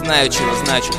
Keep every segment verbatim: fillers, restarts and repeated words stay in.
знаю, чего значу.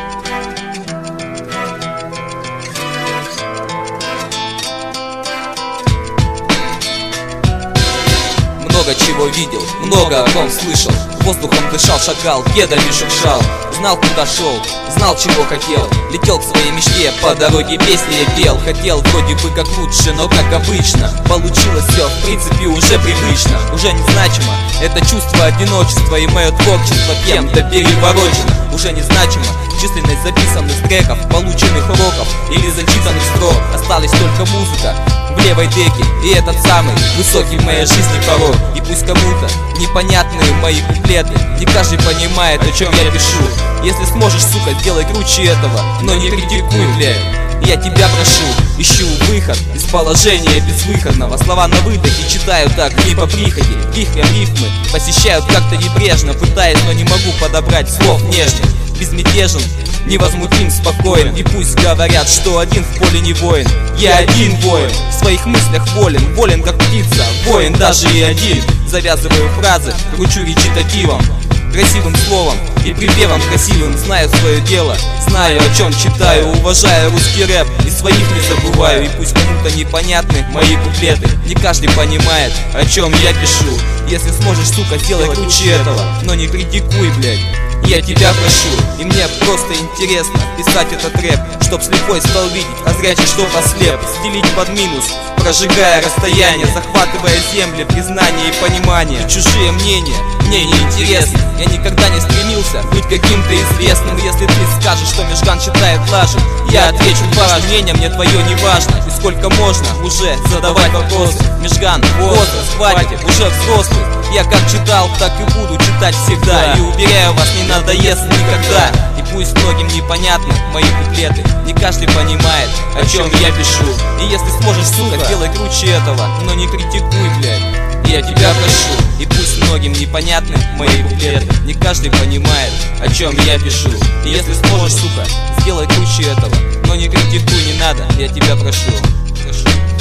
Много чего видел, много о ком слышал. Воздухом дышал, шагал, кедами шуршал. Знал, куда шел, знал, чего хотел. Летел к своей мечте, по дороге песни я пел. Хотел вроде бы как лучше, но как обычно получилось все, в принципе, уже привычно. Уже незначимо, это чувство одиночества. И мое творчество кем-то переворочено. Уже незначимо численность записанных треков, полученных уроков или зачитанных строк. Осталась только музыка в левой деке, и этот самый высокий в моей жизни порог. И пусть кому-то непонятные мои куплеты, не каждый понимает, о чем я пишу. Если сможешь, сука, сделай круче этого, но не критикуй, блядь. Я тебя прошу, ищу выход из положения безвыходного. Слова на выдохе читаю так, не по прихоти. Вихрем рифмы посещают как-то небрежно, пытаясь, но не могу подобрать слов нежных. Безмятежен, невозмутим, спокоен. И пусть говорят, что один в поле не воин. Я один воин, в своих мыслях волен. Волен как птица, воин даже и один. Завязываю фразы, кручу речитативом, красивым словом и припевом красивым. Знаю свое дело, знаю, о чем читаю. Уважаю русский рэп и своих не забываю. И пусть кому-то непонятны мои куплеты, не каждый понимает, о чем я пишу. Если сможешь, сука, сделай круче этого, но не критикуй, блядь. Я тебя прошу, и мне просто интересно писать этот рэп, чтоб слепой стал видеть, а зрячий чтоб ослеп. Стелить под минус, прожигая расстояние, захватывая земли, признание и понимание. И чужие мнения мне не интересны. Я никогда не стремился быть каким-то известным. Если ты скажешь, что Мижган читает лажу, я отвечу: ваше мнение мне твое не важно. И сколько можно уже задавать вопросы? Мижган, возраст, хватит, уже взрослый. Я как читал, так и буду читать всегда. И уверяю вас, не надоест никогда. И пусть многим непонятны мои куплеты, не каждый понимает, о чем я пишу. И если сможешь, сука, сделай круче этого, но не критикуй, блядь. Я тебя прошу, и пусть многим непонятны мои куплеты, не каждый понимает, о чем я пишу. И если сможешь, сука, сделай круче этого, но не критикуй, не надо, я тебя прошу, прошу.